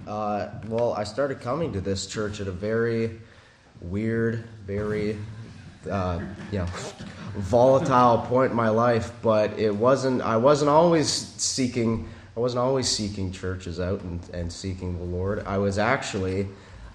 Well, I started coming to this church at a very weird, very, volatile point in my life. But I wasn't always seeking churches out and seeking the Lord. I was actually,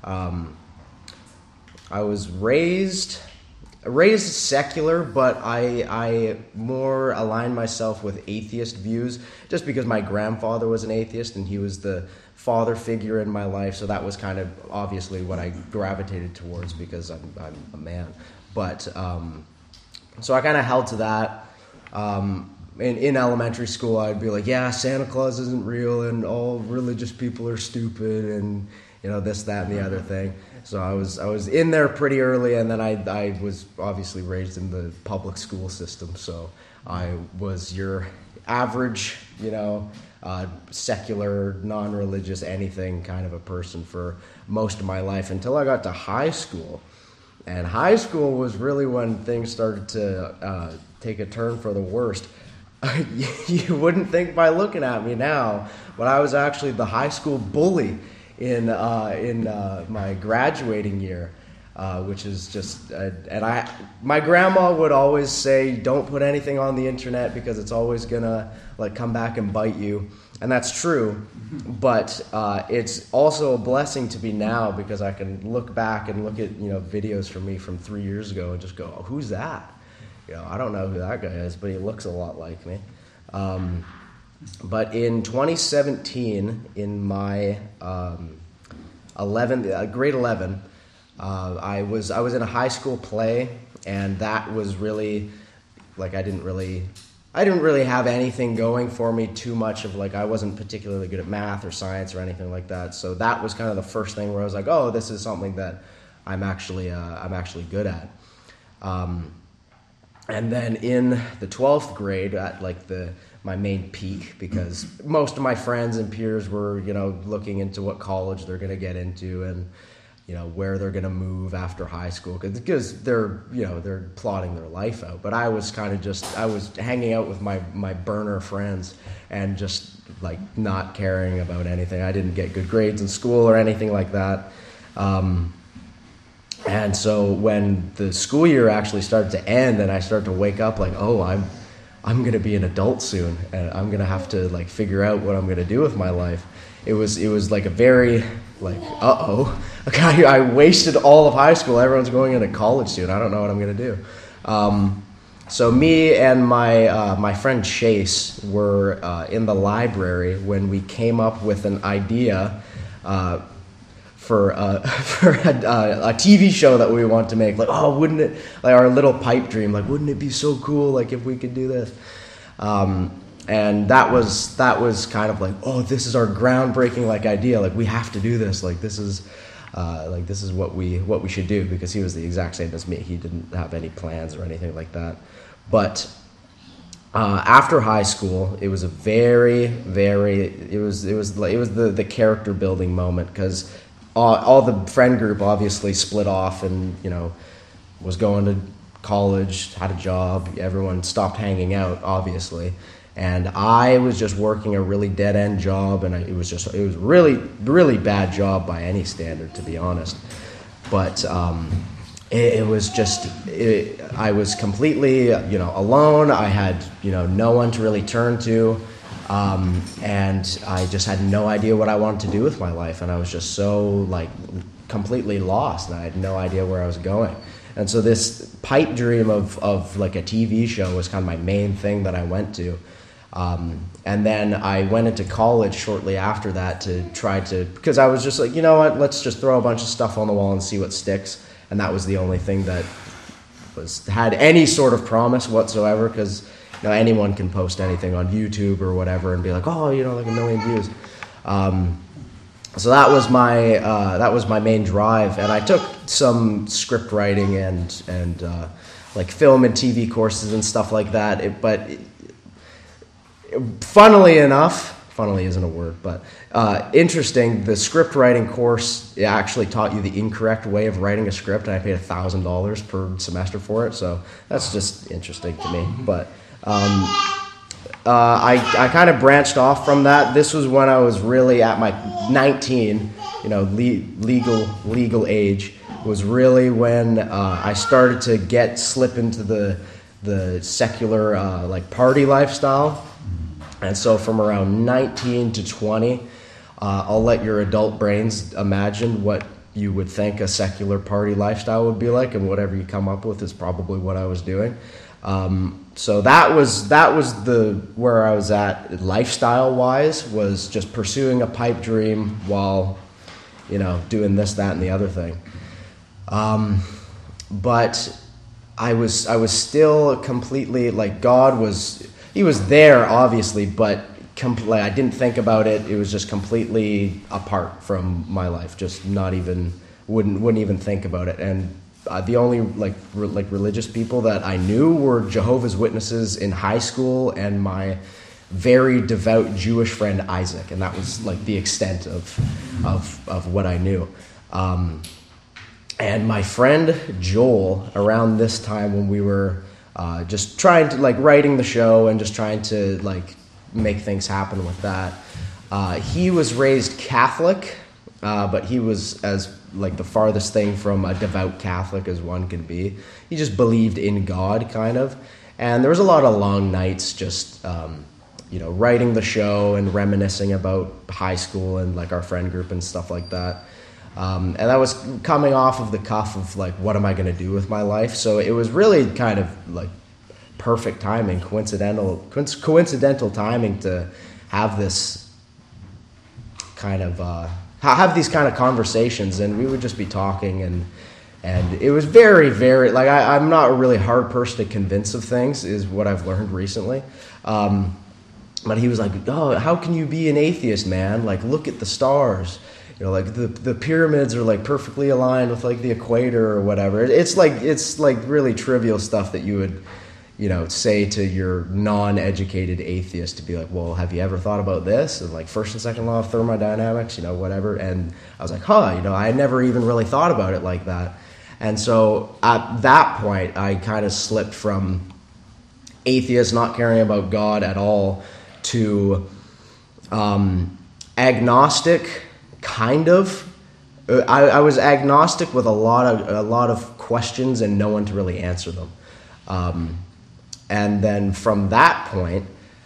I was raised secular, but I more aligned myself with atheist views just because my grandfather was an atheist and he was the father figure in my life, so that was kind of obviously what I gravitated towards because I'm a man. But so I kind of held to that. In elementary school, I'd be like, yeah, Santa Claus isn't real and all religious people are stupid and this, that, and the other thing. So I was in there pretty early, and then I was obviously raised in the public school system, so I was your average, secular, non-religious, anything kind of a person for most of my life until I got to high school. And high school was really when things started to take a turn for the worst. You wouldn't think by looking at me now, but I was actually the high school bully in my graduating year, which is just my grandma would always say, don't put anything on the internet because it's always gonna come back and bite you, and that's true. But it's also a blessing to me now because I can look back and look at videos from me from 3 years ago and just go, oh, who's that? I don't know who that guy is, but he looks a lot like me. But in 2017, in my grade 11, I was in a high school play, and that was really I didn't really have anything going for me too much of I wasn't particularly good at math or science or anything like that. So that was kind of the first thing where I was like, oh, this is something that I'm actually good at. And then in the 12th grade, at my main peak, because most of my friends and peers were, looking into what college they're going to get into and, where they're going to move after high school, because they're plotting their life out. But I was kind of I was hanging out with my burner friends and just not caring about anything. I didn't get good grades in school or anything like that. And so when the school year actually started to end and I started to wake up I'm going to be an adult soon and I'm going to have to figure out what I'm going to do with my life. It was a very I wasted all of high school. Everyone's going into college soon. I don't know what I'm going to do. So me and my friend Chase were in the library when we came up with an idea for a TV show that we want to make. Wouldn't it, our little pipe dream, wouldn't it be so cool, if we could do this? And that was kind of this is our groundbreaking idea. We have to do this. This is what we should do, because he was the exact same as me. He didn't have any plans or anything like that. But after high school, it was a very, very, it was the character building moment, because all the friend group obviously split off and, was going to college, had a job. Everyone stopped hanging out, obviously. And I was just working a really dead-end job, and it was really, really bad job by any standard, to be honest. But I was completely, alone. I had, no one to really turn to. And I just had no idea what I wanted to do with my life, and I was just so completely lost, and I had no idea where I was going. And so this pipe dream of a TV show was kind of my main thing that I went to. And then I went into college shortly after that to try to, because I was just you know what, let's just throw a bunch of stuff on the wall and see what sticks. And that was the only thing that had any sort of promise whatsoever, because anyone can post anything on YouTube or whatever and be like, oh, 1 million views. So that was my main drive, and I took some script writing and film and TV courses and stuff like that. Funnily enough, funnily isn't a word, but interesting, the script writing course actually taught you the incorrect way of writing a script, and I paid $1,000 per semester for it. So that's just interesting to me, but. I kind of branched off from that. This was when I was really at my 19, legal age. Was really when I started to slip into the secular party lifestyle. And so from around 19 to 20, I'll let your adult brains imagine what you would think a secular party lifestyle would be like, and whatever you come up with is probably what I was doing. So that was where I was at lifestyle wise, was just pursuing a pipe dream while doing this, that, and the other thing. But I was still completely God was. He was there, obviously, but I didn't think about it. It was just completely apart from my life. Just not even wouldn't even think about it. And the only religious people that I knew were Jehovah's Witnesses in high school and my very devout Jewish friend Isaac, and that was the extent of what I knew. And my friend Joel, around this time when we were just trying to writing the show and just trying to make things happen with that. He was raised Catholic, but he was as the farthest thing from a devout Catholic as one could be. He just believed in God, kind of. And there was a lot of long nights just, writing the show and reminiscing about high school and our friend group and stuff like that. And that was coming off of the cuff of what am I going to do with my life? So it was really kind of perfect timing, coincidental timing to have this kind of have these kind of conversations, and we would just be talking, and it was very, very I'm not a really hard person to convince of things, is what I've learned recently. But he was like, "Oh, how can you be an atheist, man? Look at the stars." The pyramids are perfectly aligned with the equator or whatever. It's really trivial stuff that you would, say to your non-educated atheist, to be like, well, have you ever thought about this? And first and second law of thermodynamics, whatever. And I was like, I never even really thought about it like that. And so at that point, I kind of slipped from atheist, not caring about God at all, to agnostic. Kind of. I was agnostic with a lot of questions and no one to really answer them. And then from that point,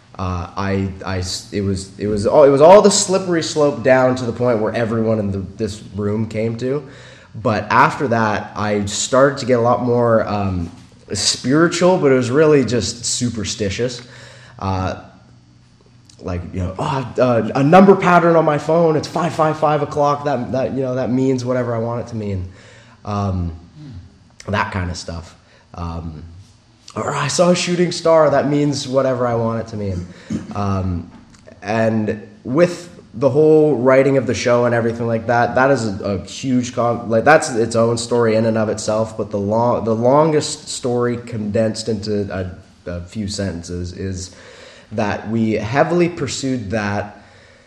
it was all the slippery slope down to the point where everyone in this room came to. But after that, I started to get a lot more spiritual, but it was really just superstitious. A number pattern on my phone. It's 555 o'clock. That means whatever I want it to mean. That kind of stuff. Or I saw a shooting star. That means whatever I want it to mean. And with the whole writing of the show and everything like that, that is a huge that's its own story in and of itself. But the longest story condensed into a few sentences is that we heavily pursued that,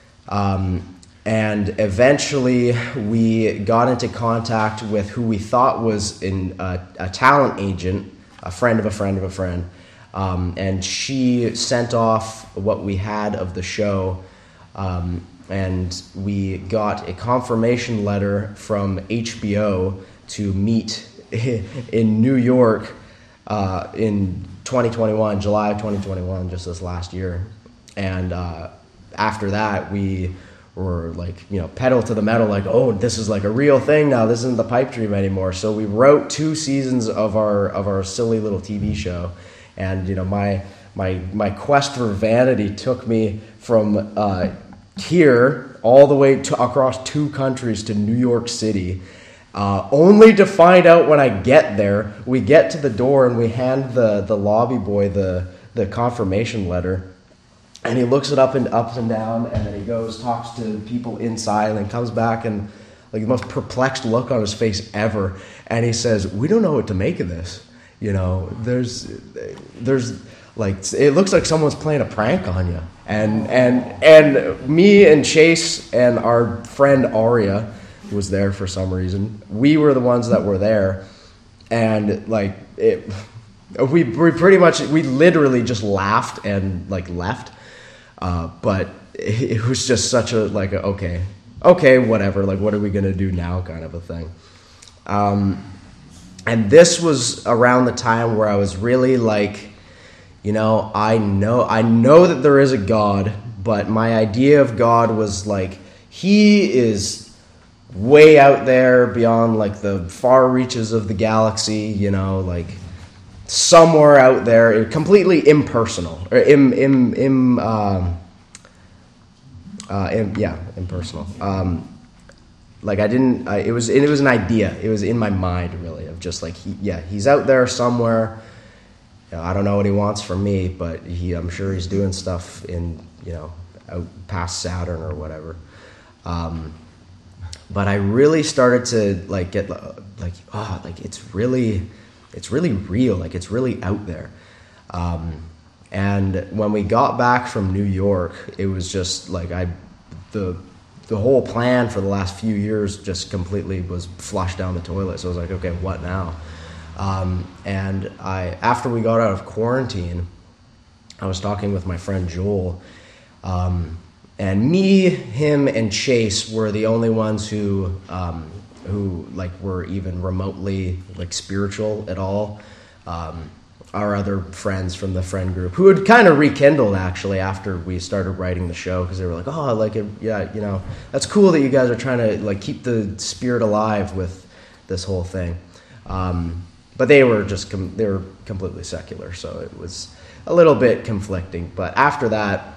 and eventually we got into contact with who we thought was a talent agent, a friend of a friend of a friend, and she sent off what we had of the show, and we got a confirmation letter from HBO to meet in New York in 2021, July of 2021, just this last year. And after that, we were pedal to the metal, oh, this is a real thing now. This isn't the pipe dream anymore. So we wrote 2 seasons of our silly little TV show. And my quest for vanity took me from here all the way across 2 countries to New York City. Only to find out when I get there, we get to the door and we hand the lobby boy the confirmation letter, and he looks it up and down, and then he goes, talks to people inside, and then comes back and the most perplexed look on his face ever, and he says, "We don't know what to make of this. There's it looks like someone's playing a prank on you." And me and Chase and our friend Aria was there for some reason. We were the ones that were there, and We literally just laughed and like left. But it was just such a like okay, whatever. Like, what are we gonna do now? Kind of a thing. And this was around the time where I was really like, I know that there is a God, but my idea of God was like, he is way out there beyond like the far reaches of the galaxy, like somewhere out there, completely impersonal, or impersonal. Like it was an idea. It was in my mind, really, of just like, he's out there somewhere. I don't know what he wants from me, but I'm sure he's doing stuff in, out past Saturn or whatever. But I really started to like get like, it's really real. Like, it's really out there. And when we got back from New York, it was just like the whole plan for the last few years just completely was flushed down the toilet. So I was like, okay, what now? And after we got out of quarantine, I was talking with my friend Joel, and me, him, and Chase were the only ones who like were even remotely like spiritual at all. Our other friends from the friend group, who had kind of rekindled actually after we started writing the show, because they were like, oh, like, yeah, that's cool that you guys are trying to like keep the spirit alive with this whole thing. But they were they were completely secular, so it was a little bit conflicting. But after that,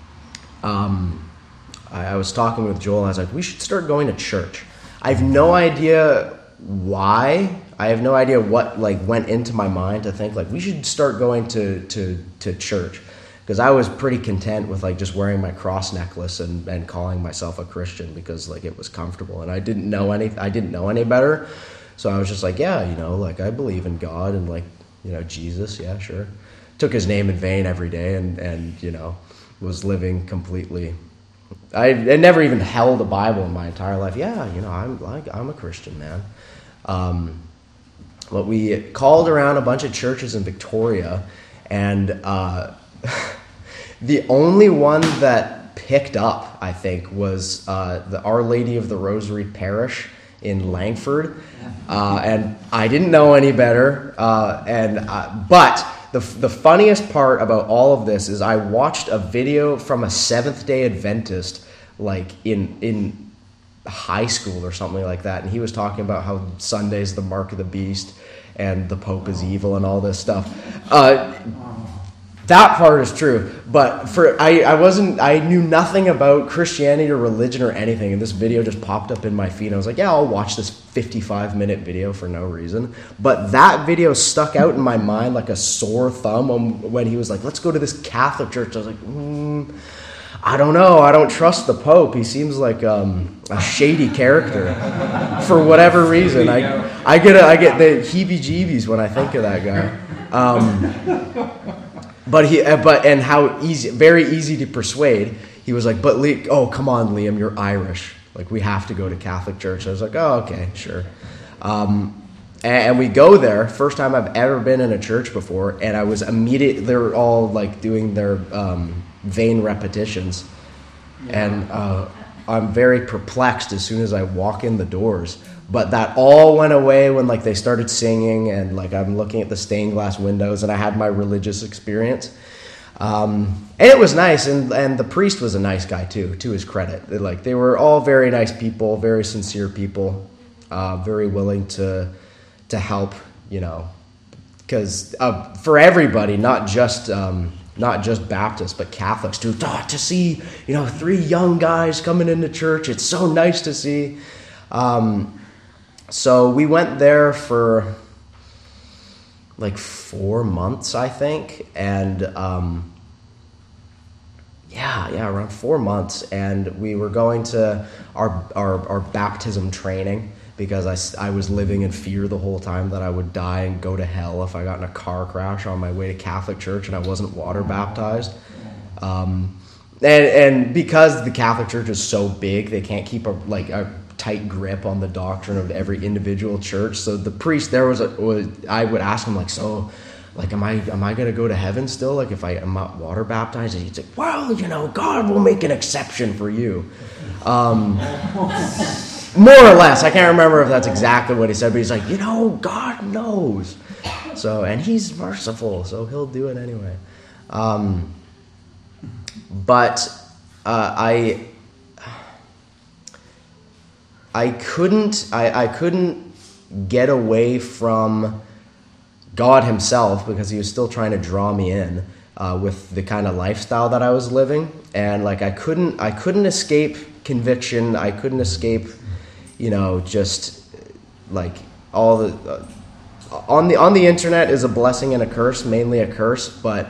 I was talking with Joel, and I was like, we should start going to church. I have no idea why. I have no idea what like went into my mind to think like we should start going to church, because I was pretty content with like just wearing my cross necklace and calling myself a Christian because like it was comfortable, and I didn't know any better. So I was just like, like I believe in God and like, Jesus, yeah, sure. Took his name in vain every day and was living completely. I never even held a Bible in my entire life. Yeah, I'm a Christian, man. But we called around a bunch of churches in Victoria, and the only one that picked up, I think, was the Our Lady of the Rosary Parish in Langford, and I didn't know any better. But the funniest part about all of this is I watched a video from a Seventh-day Adventist, like in high school or something like that, and he was talking about how Sunday's the mark of the beast and the Pope is evil and all this stuff. That part is true, but I knew nothing about Christianity or religion or anything, and this video just popped up in my feed, and I was like, yeah, I'll watch this 55-minute video for no reason. But that video stuck out in my mind like a sore thumb when he was like, let's go to this Catholic church. I was like, I don't know. I don't trust the Pope. He seems like a shady character for whatever reason. I get the heebie-jeebies when I think of that guy. But how easy, very easy to persuade. He was like, oh, come on, Liam, you're Irish. Like, we have to go to Catholic church. I was like, oh, okay, sure. And we go there. First time I've ever been in a church before, and I was they were all like doing their vain repetitions, and I'm very perplexed as soon as I walk in the doors. But that all went away when like they started singing, and like I'm looking at the stained glass windows, and I had my religious experience, and it was nice. And the priest was a nice guy too, to his credit. They were all very nice people, very sincere people, very willing to help, because for everybody, not just Baptists, but Catholics too. To see, 3 young guys coming into church, it's so nice to see. So we went there for like 4 months, I think, and around 4 months, and we were going to our baptism training, because I was living in fear the whole time that I would die and go to hell if I got in a car crash on my way to Catholic church and I wasn't water baptized. And because the Catholic Church is so big, they can't keep a tight grip on the doctrine of every individual church. So the priest there I would ask him like, so like, am I going to go to heaven still? Like, if I'm not water baptized? And he's like, well, God will make an exception for you. More or less. I can't remember if that's exactly what he said, but he's like, God knows. So, and he's merciful, so he'll do it anyway. But I couldn't get away from God himself, because he was still trying to draw me in with the kind of lifestyle that I was living, and like I couldn't escape conviction. I couldn't escape, just like all the on the internet is a blessing and a curse, mainly a curse. But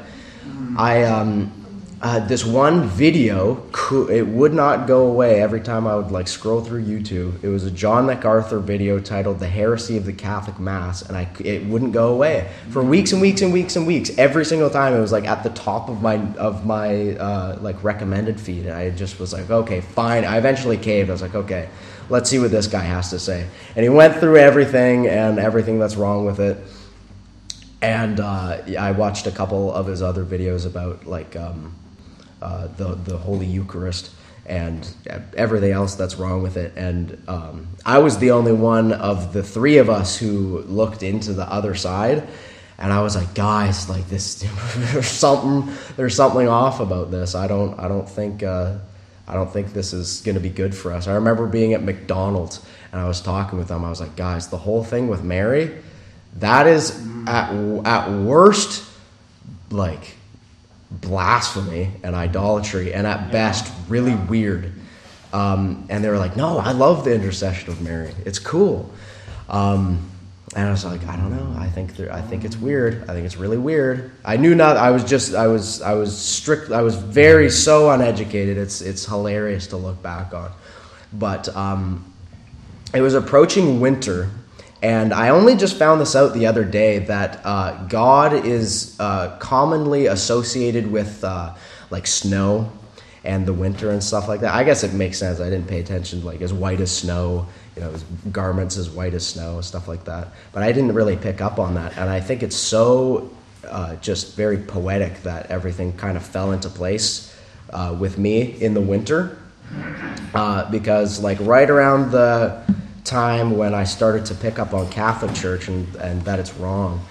this one video, it would not go away every time I would like scroll through YouTube. It was a John MacArthur video titled "The Heresy of the Catholic Mass," and it wouldn't go away for weeks and weeks and weeks and weeks. Every single time it was like at the top of my like recommended feed, and I just was like, okay, fine. I eventually caved. I was like, okay, let's see what this guy has to say. And he went through everything and everything that's wrong with it. And I watched a couple of his other videos about like the Holy Eucharist and everything else that's wrong with it. And I was the only one of the three of us who looked into the other side. And I was like, guys, like this, there's something off about this. I don't think this is going to be good for us. I remember being at McDonald's and I was talking with them. I was like, guys, the whole thing with Mary, that is at worst like blasphemy and idolatry, and at best really weird. And they were like, no, I love the intercession of Mary. It's cool. And I was like, I don't know. I think it's weird. I think it's really weird. I knew not. I was strict. I was very so uneducated. It's hilarious to look back on. But it was approaching winter, and I only just found this out the other day that God is commonly associated with like snow and the winter and stuff like that. I guess it makes sense. I didn't pay attention. Like as white as snow. His garments as white as snow, stuff like that. But I didn't really pick up on that. And I think it's so just very poetic that everything kind of fell into place with me in the winter. Because like right around the time when I started to pick up on Catholic Church and that it's wrong,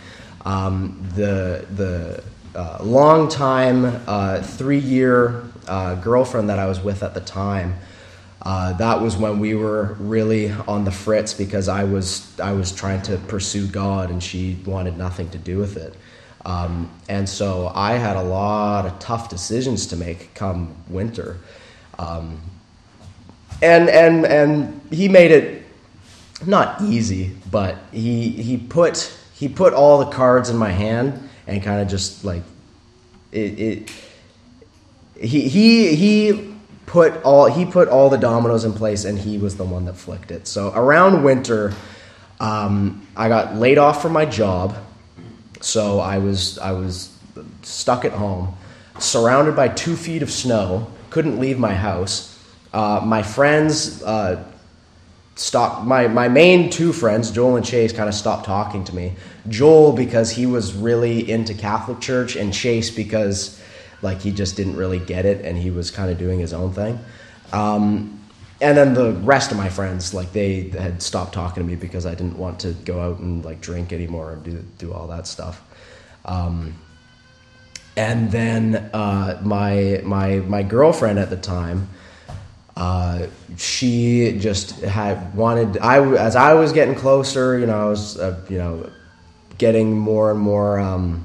the long time 3-year girlfriend that I was with at the time, that was when we were really on the fritz, because I was trying to pursue God and she wanted nothing to do with it. And so I had a lot of tough decisions to make come winter. And he made it not easy, but he put all the cards in my hand and kind of just like he put all the dominoes in place, and he was the one that flicked it. So around winter, I got laid off from my job, so I was stuck at home, surrounded by 2 feet of snow, couldn't leave my house. My friends stopped. My main 2 friends, Joel and Chase, kind of stopped talking to me. Joel because he was really into Catholic Church, and Chase because like he just didn't really get it, and he was kind of doing his own thing. And then the rest of my friends, like they had stopped talking to me because I didn't want to go out and like drink anymore and do all that stuff. And then my girlfriend at the time, she just had wanted. As I was getting closer, I was getting more and more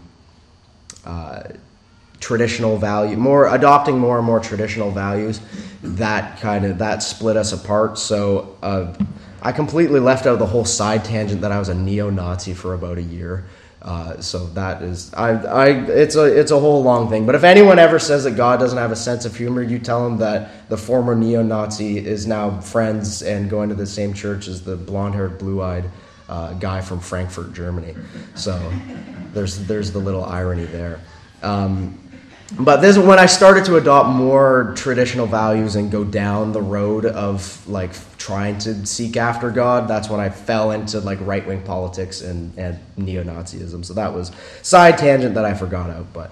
traditional value, adopting more and more traditional values. That split us apart. So I completely left out the whole side tangent that I was a neo-Nazi for about a year. So that is, it's a whole long thing. But if anyone ever says that God doesn't have a sense of humor, you tell them that the former neo-Nazi is now friends and going to the same church as the blonde-haired, blue-eyed guy from Frankfurt, Germany. So there's the little irony there. But this, when I started to adopt more traditional values and go down the road of like trying to seek after God, that's when I fell into like right-wing politics and neo-Nazism. So that was side tangent that I forgot out. But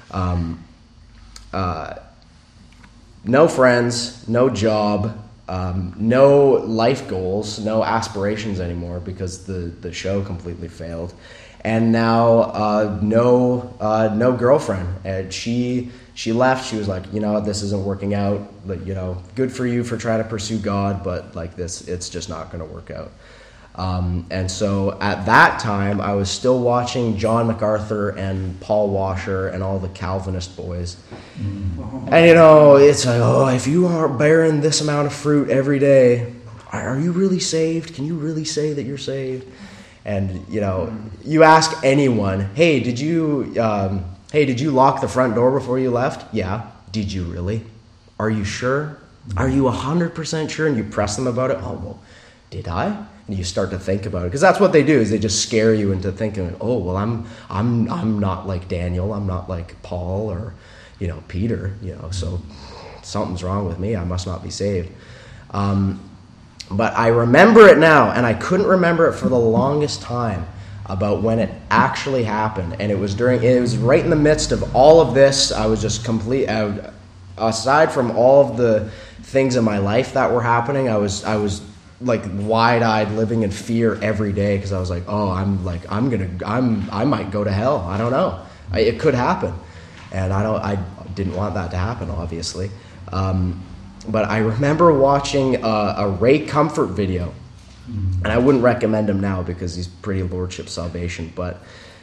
no friends, no job, no life goals, no aspirations anymore because the show completely failed. And now no girlfriend. And she left. She was like, this isn't working out. But, good for you for trying to pursue God, but like this, it's just not going to work out. And so at that time, I was still watching John MacArthur and Paul Washer and all the Calvinist boys. And, it's like, if you aren't bearing this amount of fruit every day, are you really saved? Can you really say that you're saved? And, you ask anyone, hey, did you lock the front door before you left? Yeah. Did you really? Are you sure? Are you 100% sure? And you press them about it. Oh, well, did I? And you start to think about it. Because that's what they do, is they just scare you into thinking, oh, well, I'm not like Daniel. I'm not like Paul or, Peter, so something's wrong with me. I must not be saved. But I remember it now, and I couldn't remember it for the longest time about when it actually happened. And it was right in the midst of all of this. I was just aside from all of the things in my life that were happening, I was like wide-eyed, living in fear every day, because I was like, oh, I might go to hell. I don't know. It could happen. And I didn't want that to happen, obviously. But I remember watching a Ray Comfort video, and I wouldn't recommend him now because he's pretty Lordship Salvation, but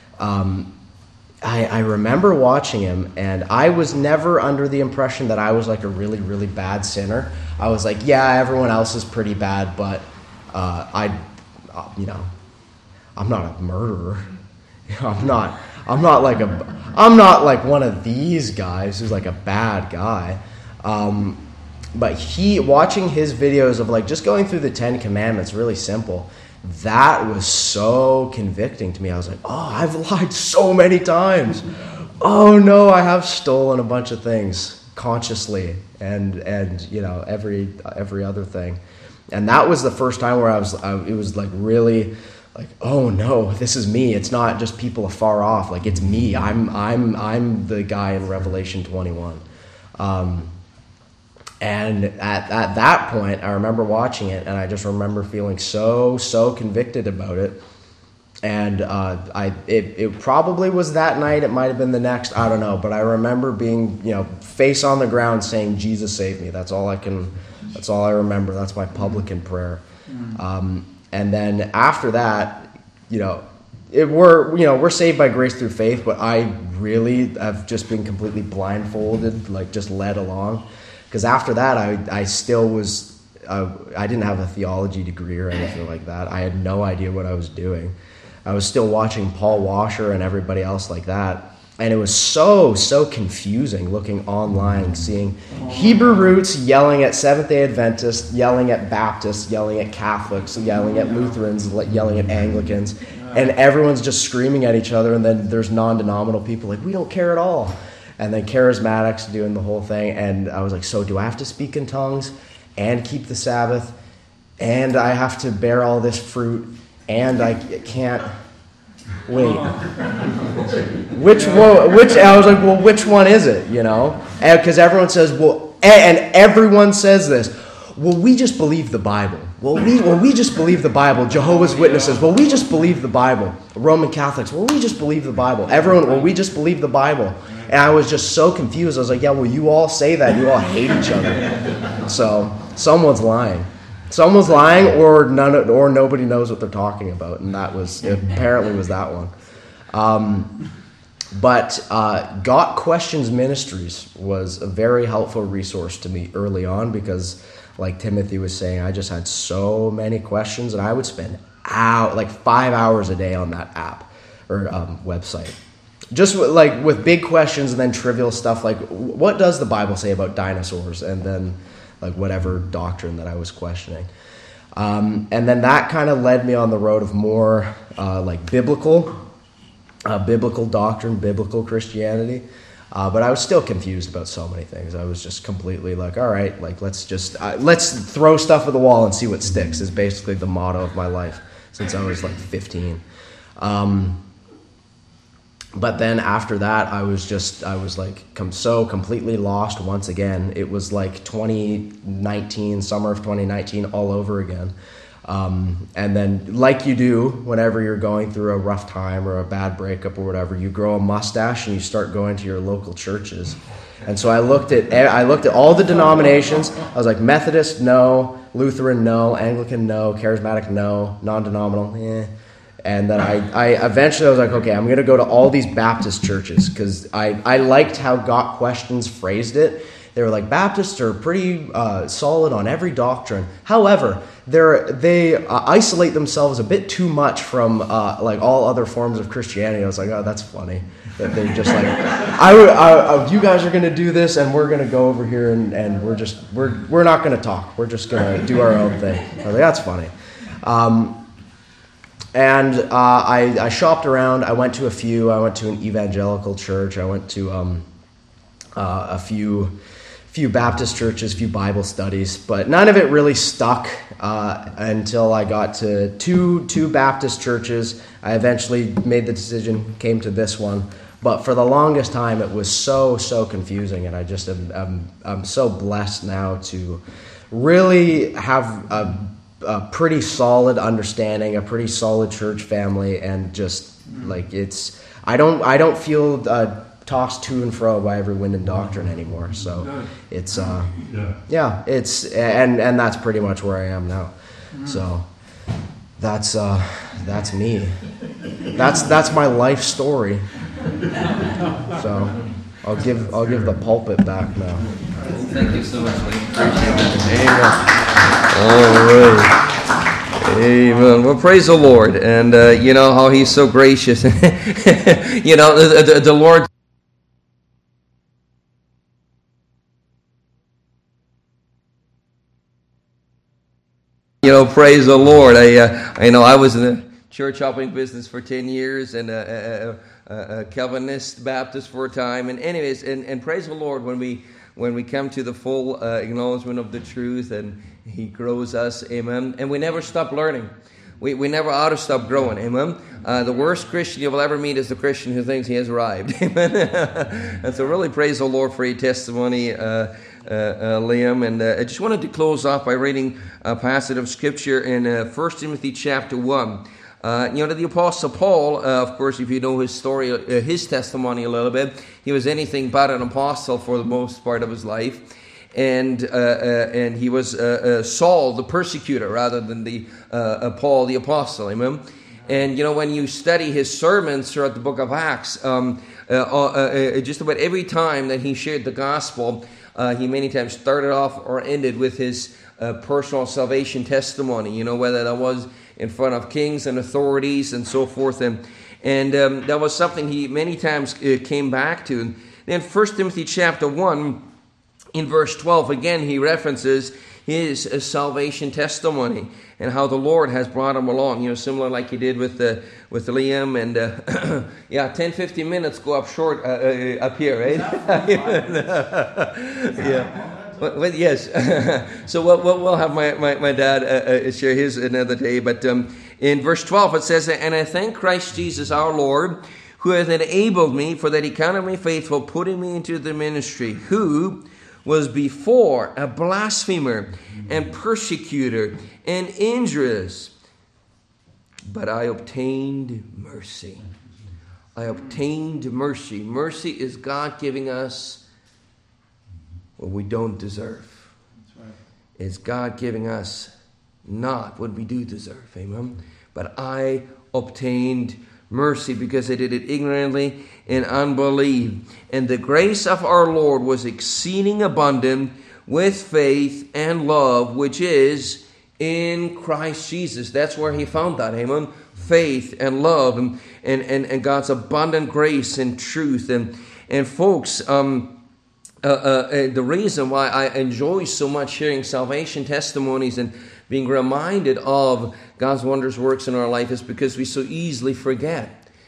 I remember watching him, and I was never under the impression that I was like a really, really bad sinner. I was like, yeah, everyone else is pretty bad, but I'm not a murderer. I'm not like one of these guys who's like a bad guy. But watching his videos of like just going through the 10 Commandments, really simple, that was so convicting to me. I was like, oh, I've lied so many times. Oh no, I have stolen a bunch of things consciously and every other thing. And that was the first time where it was like really like, oh no, this is me. It's not just people afar off. Like, it's me. I'm the guy in Revelation 21. And at that point, I remember watching it, and I just remember feeling so convicted about it. And it probably was that night. It might have been the next. I don't know. But I remember being, face on the ground saying, "Jesus, save me." That's all I remember. That's my publican prayer. And then after that, we're saved by grace through faith. But I really have just been completely blindfolded, like just led along. Because after that, I still was, I didn't have a theology degree or anything like that. I had no idea what I was doing. I was still watching Paul Washer and everybody else like that. And it was so confusing looking online, seeing Hebrew roots yelling at Seventh-day Adventists, yelling at Baptists, yelling at Catholics, yelling at Lutherans, yelling at Anglicans. And everyone's just screaming at each other. And then there's non-denominational people like, we don't care at all. And then charismatics doing the whole thing. And I was like, so do I have to speak in tongues and keep the Sabbath? And I have to bear all this fruit? And I can't... Wait. Which I was like, well, which one is it, Because everyone says, well... And everyone says this. Well, we just believe the Bible. Well, we just believe the Bible. Jehovah's Witnesses, well, we just believe the Bible. Roman Catholics, well, we just believe the Bible. Everyone, well, we just believe the Bible. And I was just so confused. I was like, yeah, well, you all say that. You all hate each other. So someone's lying. Someone's lying, or nobody knows what they're talking about. And apparently was that one. But Got Questions Ministries was a very helpful resource to me early on because, like Timothy was saying, I just had so many questions, and I would spend 5 hours a day on that app or website. Just like with big questions and then trivial stuff like, what does the Bible say about dinosaurs? And then like whatever doctrine that I was questioning. And then that kind of led me on the road of more like biblical doctrine, biblical Christianity. But I was still confused about so many things. I was just completely like, all right, like let's throw stuff at the wall and see what sticks is basically the motto of my life since I was like 15. But then after that, I was like so completely lost once again. It was like 2019, summer of 2019 all over again. And then, like you do whenever you're going through a rough time or a bad breakup or whatever, you grow a mustache and you start going to your local churches. And so I looked at all the denominations. I was like, Methodist, no. Lutheran, no. Anglican, no. Charismatic, no. Non-denominational, eh. And then I eventually was like, okay, I'm going to go to all these Baptist churches because I liked how Got Questions phrased it. They were like, Baptists are pretty solid on every doctrine. However, they isolate themselves a bit too much from like all other forms of Christianity. I was like, oh, that's funny. That they're just like, you guys are going to do this, and we're going to go over here, and we're not going to talk. We're just going to do our own thing. I was like, that's funny. And I shopped around. I went to a few. I went to an evangelical church. I went to a few Baptist churches, few Bible studies, but none of it really stuck until I got to two Baptist churches. I eventually made the decision, came to this one, but for the longest time it was so confusing, and I just I'm so blessed now to really have a pretty solid understanding, a pretty solid church family, and just like I don't feel tossed to and fro by every wind and doctrine anymore. So it's it's and that's pretty much where I am now. So that's me. That's my life story. So I'll give the pulpit back now. Thank you so much, Lee. Appreciate that. Amen. All right. Amen. Well, praise the Lord. And you know how He's so gracious. You know, the Lord. You know, praise the Lord. I know I was in the church hopping business for 10 years and a Calvinist Baptist for a time. And anyways, and praise the Lord when we come to the full acknowledgement of the truth, and He grows us, amen. And we never stop learning. We never ought to stop growing, amen. The worst Christian you will ever meet is the Christian who thinks he has arrived, amen. And so really praise the Lord for your testimony, Liam. And I just wanted to close off by reading a passage of Scripture in 1 Timothy chapter 1. The Apostle Paul, of course, if you know his story, his testimony a little bit, he was anything but an apostle for the most part of his life. And he was Saul, the persecutor, rather than the Paul, the apostle. Amen. And you know, when you study his sermons throughout the book of Acts, just about every time that he shared the gospel, he many times started off or ended with his personal salvation testimony. You know, whether that was in front of kings and authorities and so forth, and that was something he many times came back to. And then 1 Timothy chapter 1. In verse 12, again, he references his salvation testimony and how the Lord has brought him along. You know, similar like he did with Liam. And 10-15 minutes go up short up here, right? Yeah. But yes. So we'll have my dad share his another day. But in verse 12 it says, "And I thank Christ Jesus our Lord, who hath enabled me, for that He counted me faithful, putting me into the ministry, who was before a blasphemer and persecutor and injurious, but I obtained mercy." I obtained mercy. Mercy is God giving us what we don't deserve. That's right. It's God giving us not what we do deserve. Amen. But I obtained mercy because I did it ignorantly in unbelief. And the grace of our Lord was exceeding abundant with faith and love, which is in Christ Jesus. That's where he found that, amen. Faith and love and God's abundant grace and truth. And folks, the reason why I enjoy so much hearing salvation testimonies and being reminded of God's wondrous works in our life is because we so easily forget.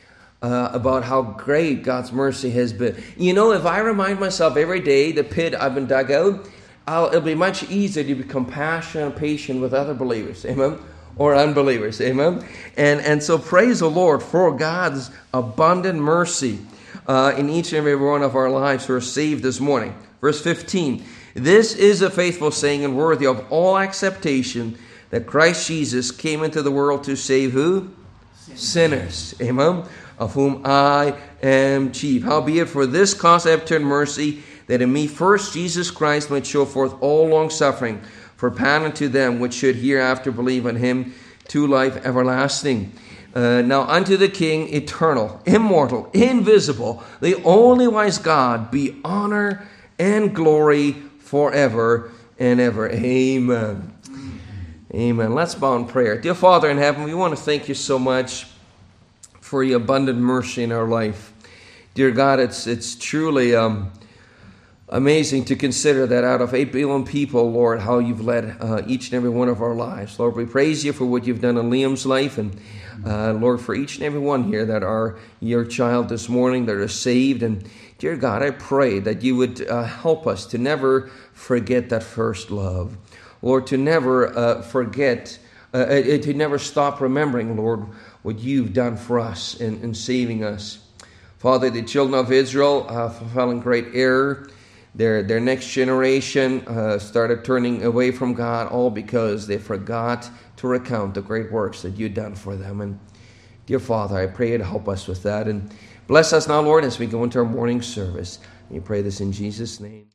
about how great God's mercy has been. You know, if I remind myself every day the pit I've been dug out, it'll be much easier to be compassionate and patient with other believers. Amen. Or unbelievers. Amen. And so praise the Lord for God's abundant mercy in each and every one of our lives who are saved this morning. Verse 15. This is a faithful saying and worthy of all acceptation, that Christ Jesus came into the world to save who? Sinners. Amen. Of whom I am chief. Howbeit for this cause I have turned mercy, that in me first Jesus Christ might show forth all long suffering, for pardon to them which should hereafter believe on him to life everlasting. Now unto the King, eternal, immortal, invisible, the only wise God, be honor and glory forever and ever. Amen. Amen. Let's bow in prayer. Dear Father in heaven, we want to thank you so much for your abundant mercy in our life. Dear God, it's truly amazing to consider that out of 8 billion people, Lord, how you've led each and every one of our lives. Lord, we praise you for what you've done in Liam's life, and Lord, for each and every one here that are your child this morning, that are saved. And dear God, I pray that you would help us to never forget that first love. Lord, to never forget, to never stop remembering, Lord, what you've done for us in saving us. Father, the children of Israel fell in great error. Their next generation started turning away from God, all because they forgot to recount the great works that you've done for them. And dear Father, I pray you to help us with that. And bless us now, Lord, as we go into our morning service. We pray this in Jesus' name.